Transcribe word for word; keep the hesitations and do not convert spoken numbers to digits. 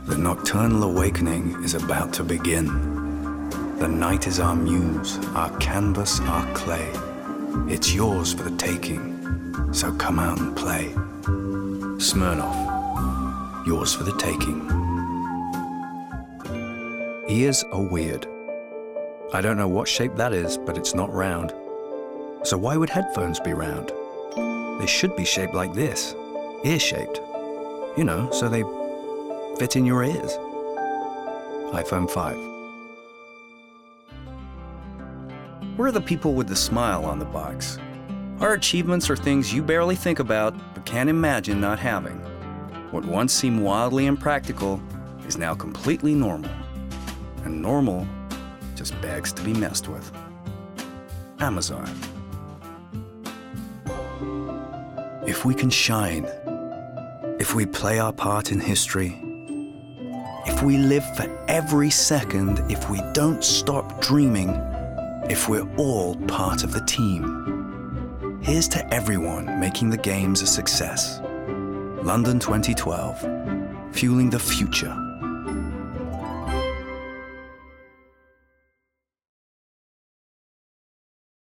The nocturnal awakening is about to begin. The night is our muse, our canvas, our clay. It's yours for the taking, so come out and play. Smirnoff, yours for the taking. Ears are weird. I don't know what shape that is, but it's not round. So why would headphones be round? They should be shaped like this, ear-shaped. You know, so they fit in your ears. iPhone five. We're the people with the smile on the box. Our achievements are things you barely think about but can't imagine not having. What once seemed wildly impractical is now completely normal. And normal just begs to be messed with. Amazon. If we can shine, if we play our part in history, if we live for every second, if we don't stop dreaming, if we're all part of the team. Here's to everyone making the games a success. London twenty twelve, fueling the future